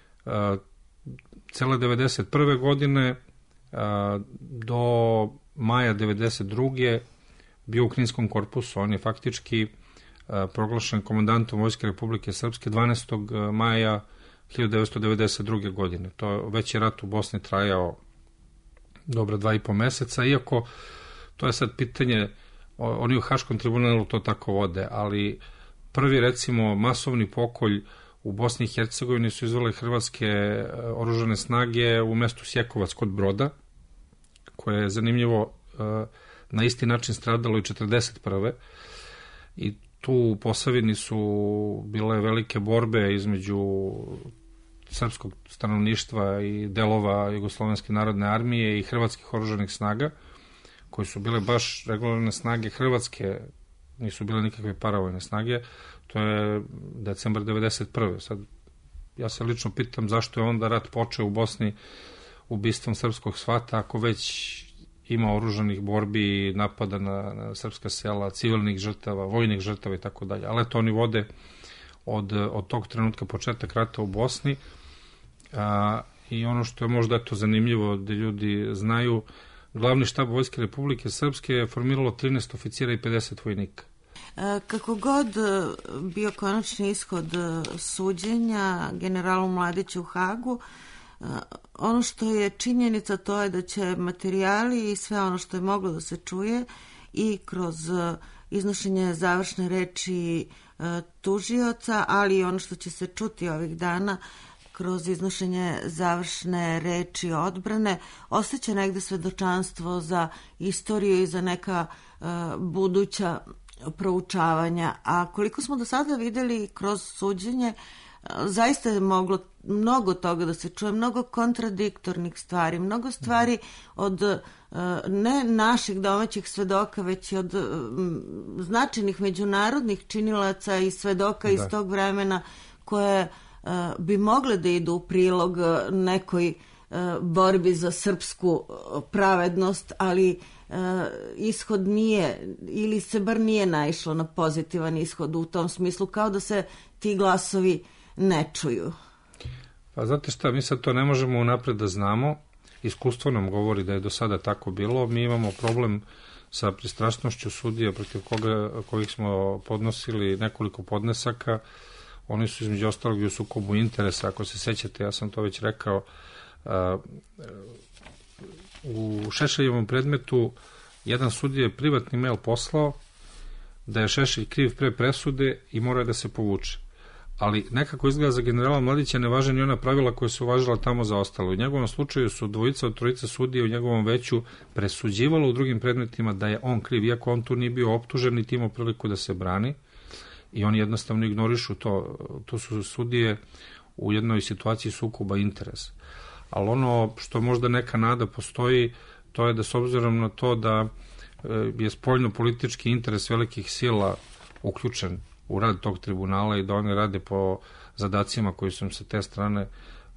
cele 91. godine do maja 92. bio u Kninskom korpusu. On je faktički proglašen komandantom Vojske Republike Srpske 12. maja 1992. godine. Već je rat u Bosni trajao dobro 2,5 meseca, iako to je sad pitanje, oni u Haškom tribunalu to tako vode, ali prvi, recimo, masovni pokolj u Bosni i Hercegovini su izvele hrvatske oružane snage u mestu Sjekovac kod Broda, koje je zanimljivo na isti način stradalo i 1941. I tu u Posavini su bile velike borbe između srpskog stanovništva i delova Jugoslovenske narodne armije i hrvatskih oružanih snaga, koji su bile baš regularne snage hrvatske, nisu bile nikakve paravojne snage. To je decembar 1991. Sad, ja se lično pitam zašto je onda rat počeo u Bosni ubistvom srpskog svata, ako već ima oružanih borbi, napada na srpska sela, civilnih žrtava, vojnih žrtava i tako dalje. Ali eto, oni vode od tog trenutka početak rata u Bosni. I ono što je možda zanimljivo da ljudi znaju, glavni štab Vojske Republike Srpske je formiralo 13 oficira i 50 vojnika. Kako god bio konačni ishod suđenja generalu Mladiću u Hagu, ono što je činjenica to je da će materijali i sve ono što je moglo da se čuje i kroz iznošenje završne reči tužioca, ali i ono što će se čuti ovih dana kroz iznošenje završne reči odbrane, ostaće negde svedočanstvo za istoriju i za neka buduća proučavanja. A koliko smo do sada videli kroz suđenje, zaista je moglo mnogo toga da se čuje, mnogo kontradiktornih stvari, mnogo stvari od ne naših domaćih svedoka, već i od značajnih međunarodnih činilaca i svedoka iz tog vremena koje bi mogle da idu u prilog nekoj borbi za srpsku pravednost, ali ishod nije, ili se bar nije naišlo na pozitivan ishod u tom smislu, kao da se ti glasovi ne čuju. Pa znate šta, mi sad to ne možemo unapred da znamo, iskustvo nam govori da je do sada tako bilo, mi imamo problem sa pristrasnošću sudija protiv kojih smo podnosili nekoliko podnesaka. Oni su između ostalog i u sukobu interesa, ako se sećate, ja sam to već rekao. U Šešeljevom predmetu jedan sudija je privatni mail poslao da je Šešelj kriv pre presude i mora da se povuče. Ali nekako izgleda za generala Mladića ne važe ni ona pravila koja su važila tamo za ostalo. U njegovom slučaju su dvojica od trojice sudija u njegovom veću presuđivalo u drugim predmetima da je on kriv, iako on tu nije bio optužen niti imao priliku da se brani. I oni jednostavno ignorišu to. To su sudije u jednoj situaciji sukoba interesa. Ali ono što možda neka nada postoji, to je da s obzirom na to da je spoljno-politički interes velikih sila uključen u rad tog tribunala i da oni rade po zadacima koji su im sa te strane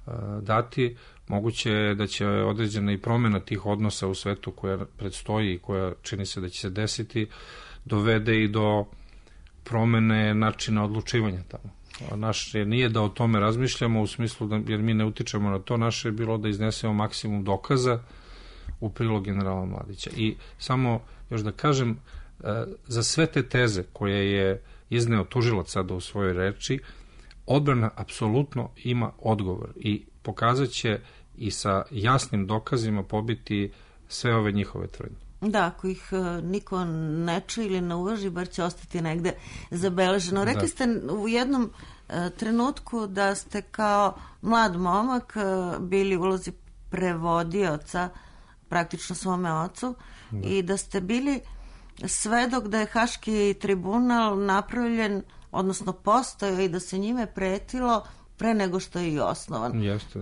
dati, moguće je da će određena i promjena tih odnosa u svetu koja predstoji i koja čini se da će se desiti, dovede i do promene načina odlučivanja tamo. Naše nije da o tome razmišljamo u smislu da, jer mi ne utičemo na to, naše je bilo da iznesemo maksimum dokaza u prilog generala Mladića. I samo još da kažem, za sve te teze koje je izneo tužilac sada u svojoj reči, odbrana apsolutno ima odgovor i pokazat će i sa jasnim dokazima pobiti sve ove njihove tvrdnje. Da, ako ih niko ne čuje ili ne uvaži, bar će ostati negde zabeleženo. Rekli ste u jednom trenutku da ste kao mlad momak bili u ulozi prevodioca praktično svome ocu i da ste bili svedok da je Haški tribunal napravljen, odnosno postojao i da se njime pretilo pre nego što je i osnovan. Jeste,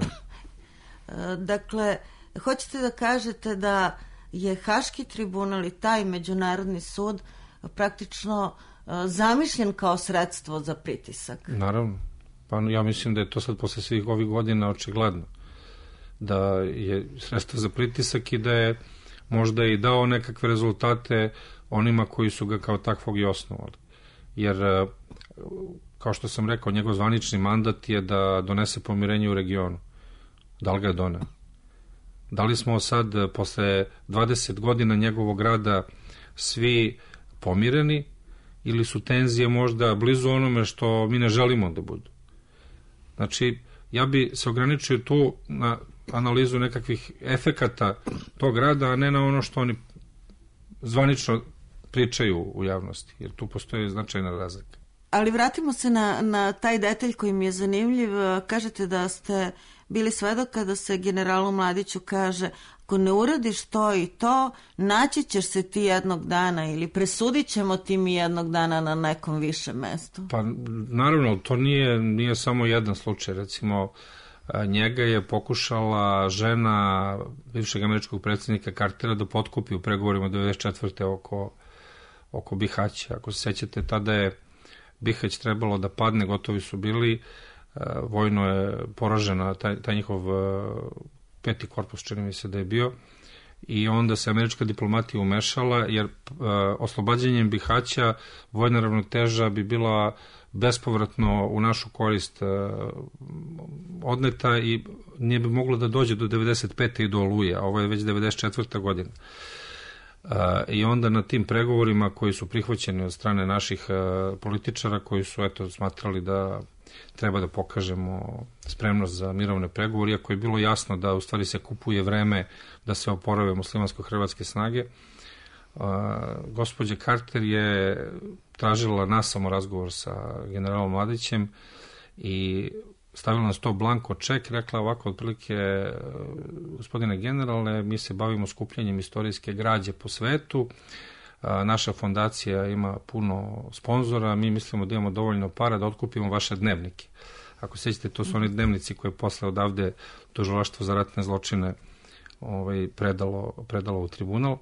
da. Dakle, hoćete da kažete da je Haški tribunal i taj međunarodni sud praktično zamišljen kao sredstvo za pritisak? Naravno. Pa ja mislim da je to sad posle svih ovih godina očigledno. Da je sredstvo za pritisak i da je možda i dao nekakve rezultate onima koji su ga kao takvog i osnovali. Jer, kao što sam rekao, njegov zvanični mandat je da donese pomirenje u regionu. Da li ga je doneo? Da li smo sad, posle 20 godina njegovog rada, svi pomireni ili su tenzije možda blizu onome što mi ne želimo da budu? Znači, ja bi se ograničio tu na analizu nekakvih efekata tog rada, a ne na ono što oni zvanično pričaju u javnosti, jer tu postoji značajna razlika. Ali vratimo se na taj detalj koji mi je zanimljiv. Kažete da ste bili svedok kada se generalu Mladiću kaže: ako ne uradiš to i to, naći ćeš se ti jednog dana ili presudit ćemo ti mi jednog dana na nekom višem mestu. Pa naravno, to nije samo jedan slučaj. Recimo, njega je pokušala žena bivšeg američkog predsjednika Cartera da potkupi u pregovorima 1994. oko Bihaća. Ako se sećate, tada je Bihać trebalo da padne, gotovi su bili, vojno je poražena, taj njihov 5. korpus, čini mi se da je bio, i onda se američka diplomatija umešala, jer oslobađanjem Bihaća vojna ravnoteža bi bila bespovratno u našu korist odneta i nije bi moglo da dođe do 95. i do Oluje, a ovo je već 94. godina. I onda na tim pregovorima koji su prihvaćeni od strane naših političara, koji su smatrali da treba da pokažemo spremnost za mirovne pregovore, iako je bilo jasno da u stvari se kupuje vreme da se oporave muslimansko-hrvatske snage, gospođa Carter je tražila nasamo razgovor sa generalom Mladićem i stavila nas to blanko ček, rekla ovako otprilike: gospodine generale, mi se bavimo skupljanjem istorijske građe po svetu, naša fondacija ima puno sponzora, mi mislimo da imamo dovoljno para da otkupimo vaše dnevnike. Ako sećate, to su oni dnevnici koje je posle odavde Tužilaštvo za ratne zločine predalo u tribunal,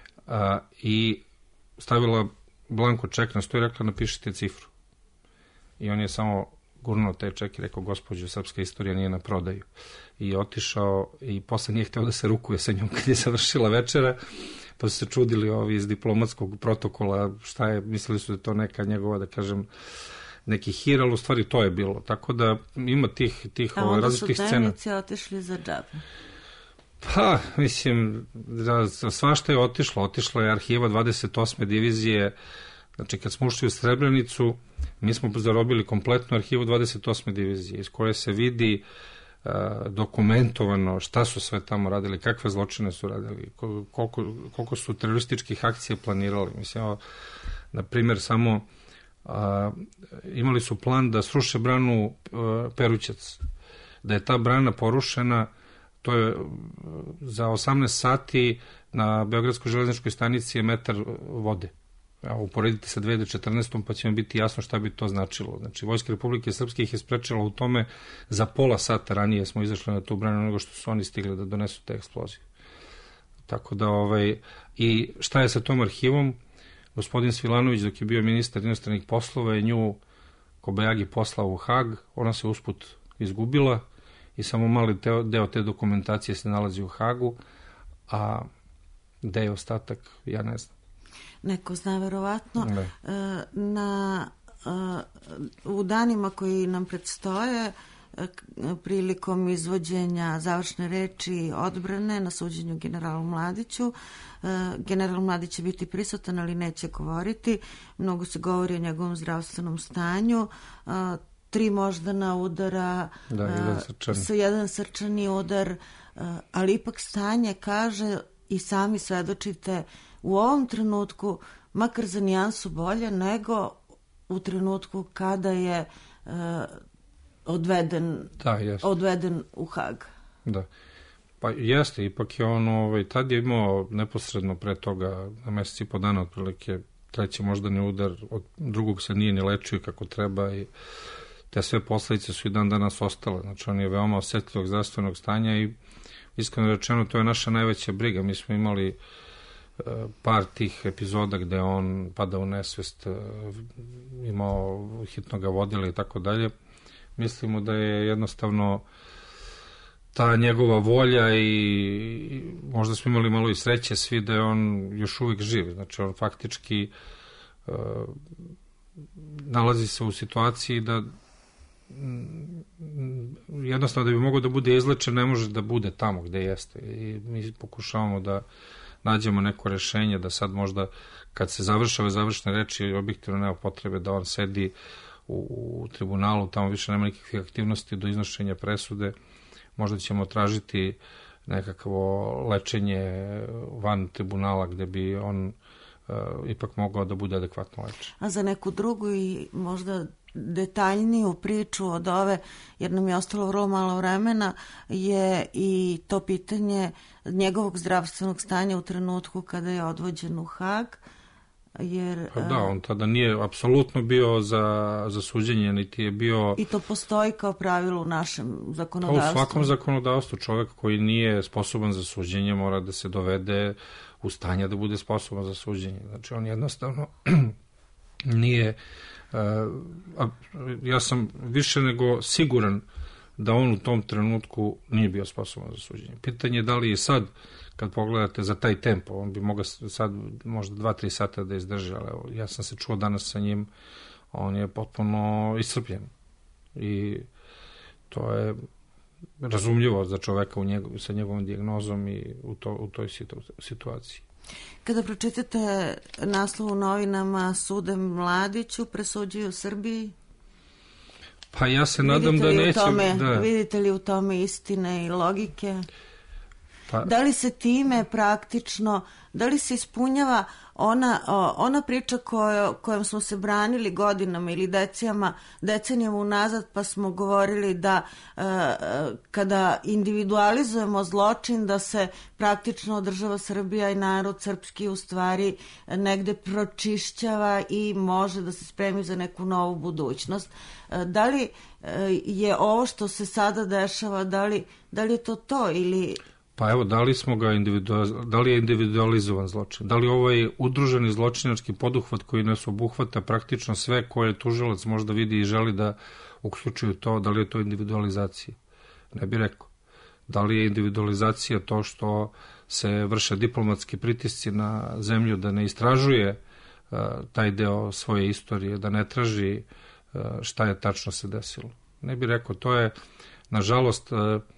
i stavila blanko ček na sto i rekla: napišite cifru. I on je samo gurnuo taj ček i rekao: gospođo, srpska istorija nije na prodaju. I je otišao i posle nije hteo da se rukuje sa njom kad je završila večera, pa su se čudili ovi iz diplomatskog protokola šta je, mislili su da je to neka njegova, da kažem, neki hir, ali u stvari to je bilo. Tako da ima tih različitih scena. A onda su dnevnici otišli za džabe? Pa, mislim, svašta je otišlo. Otišla je arhiva 28. divizije. Znači, kad smo ušli u Srebrenicu, mi smo zarobili kompletnu arhivu 28. divizije, iz koje se vidi dokumentovano šta su sve tamo radili, kakve zločine su radili, koliko su terorističkih akcija planirali. Mislim, na primjer, samo imali su plan da sruše branu Perućac. Da je ta brana porušena, to je za 18 sati na Beogradskoj železničkoj stanici je metar vode. Uporedite sa 2014. pa će vam biti jasno šta bi to značilo. Znači, Vojska Republike Srpske ih je sprečila u tome, za pola sata ranije smo izašli na tu branu nego što su oni stigli da donesu te eksplozije. Tako da, i šta je sa tom arhivom? Gospodin Svilanović, dok je bio ministar inostranih poslova, je nju Kobajagi poslao u Hag, ona se usput izgubila i samo mali deo te dokumentacije se nalazi u Hagu, a gde je ostatak, ja ne znam. Neko zna verovatno. U danima koji nam predstoje, prilikom izvođenja završne reči odbrane na suđenju generalu Mladiću, general Mladić će biti prisutan, ali neće govoriti. Mnogo se govori o njegovom zdravstvenom stanju. 3 moždana udara, jedan srčani udar, ali ipak stanje, kaže, i sami svedočite, u ovom trenutku makar za nijansu bolje nego u trenutku kada je odveden u Hag. Da. Pa jeste, ipak je on, tad je imao neposredno pre toga, na mesec i po dana otprilike, treći moždani udar, od drugog se nije ni lečio kako treba i te sve posledice su i dan danas ostale. Znači, on je veoma osetljivog zdravstvenog stanja i iskreno rečeno, to je naša najveća briga. Mi smo imali par tih epizoda gde on pada u nesvest, imao hitno ga vodili i tako dalje. Mislimo da je jednostavno ta njegova volja i možda smo imali malo i sreće svi da je on još uvijek živ. Znači, on faktički nalazi se u situaciji da jednostavno da bi mogao da bude izlečen ne može da bude tamo gde jeste i mi pokušavamo da nađemo neko rešenje da sad možda kad se završe ove završne reči objektivno nema potrebe da on sedi u tribunalu, tamo više nema nikakvih aktivnosti do iznošenja presude, možda ćemo tražiti nekakvo lečenje van tribunala gde bi on ipak mogao da bude adekvatno lečen. A za neku drugu i možda detaljniju priču od ove, jer nam je ostalo vrlo malo vremena, je i to pitanje njegovog zdravstvenog stanja u trenutku kada je odvođen u Hag. Jer, pa da, on tada nije apsolutno bio za suđenje, niti je bio... I to postoji kao pravilo u našem zakonodavstvu. U svakom zakonodavstvu čovjek koji nije sposoban za suđenje mora da se dovede u stanje da bude sposoban za suđenje. Znači on jednostavno nije... ja sam više nego siguran da on u tom trenutku nije bio sposoban za suđenje. Pitanje je da li je sad, kad pogledate za taj tempo, on bi mogao sad možda 2-3 sata da izdrži, ali evo, ja sam se čuo danas sa njim, on je potpuno iscrpljen i to je razumljivo za čoveka sa njegovom dijagnozom i u toj situaciji. Kada pročitate naslov u novinama Sudem Mladiću presuđuju Srbiji, pa ja se nadam da neće... Vidite li u tome istine i logike? Pa, da li se time praktično, da li se ispunjava ona priča kojom smo se branili godinama ili decenijama unazad, pa smo govorili da kada individualizujemo zločin, da se praktično država Srbija i narod srpski u stvari negde pročišćava i može da se spremi za neku novu budućnost. Da li je ovo što se sada dešava, da li je to ili... Pa evo, da li je individualizovan zločin? Da li ovaj udruženi zločinački poduhvat koji nas obuhvata praktično sve koje tužilac možda vidi i želi da uključuju to, da li je to individualizacija? Ne bih rekao. Da li je individualizacija to što se vrše diplomatski pritisci na zemlju da ne istražuje taj deo svoje istorije, da ne traži šta je tačno se desilo? Ne bih rekao. To je, nažalost,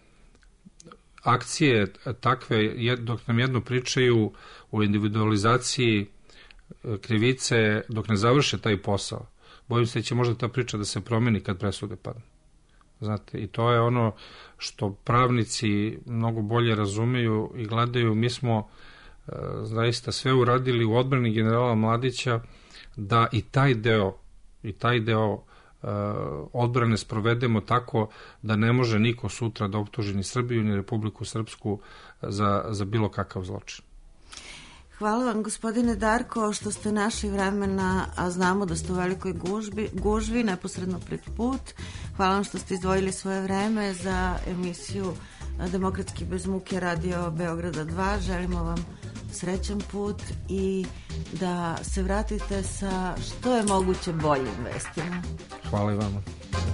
akcije takve, dok nam jedno pričaju o individualizaciji krivice, dok ne završe taj posao, bojim se da će možda ta priča da se promeni kad presude padne. Znate, i to je ono što pravnici mnogo bolje razumeju i gledaju. Mi smo zaista sve uradili u odbrani generala Mladića da i taj deo odbrane sprovedemo tako da ne može niko sutra da optuži ni Srbiju ni Republiku Srpsku za bilo kakav zločin. Hvala vam, gospodine Darko, što ste našli vremena, a znamo da ste u velikoj gužvi neposredno pred put. Hvala vam što ste izdvojili svoje vreme za emisiju Demokratski bez muke Radio Beograda 2. Želimo vam srećan put i da se vratite sa što je moguće boljim vestima. Hvala i vama.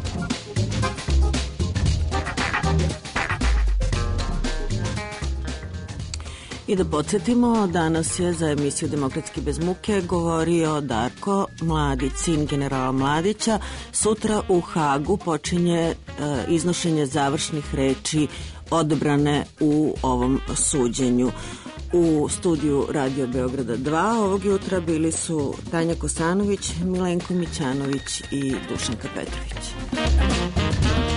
I da podsjetimo, danas je za emisiju Demokratski bez muke govorio Darko Mladić, sin generala Mladića. Sutra u Hagu počinje iznošenje završnih reči odbrane u ovom suđenju. U studiju Radio Beograda 2 ovog jutra bili su Tanja Kosanović, Milenko Mićanović i Dušanka Petrović.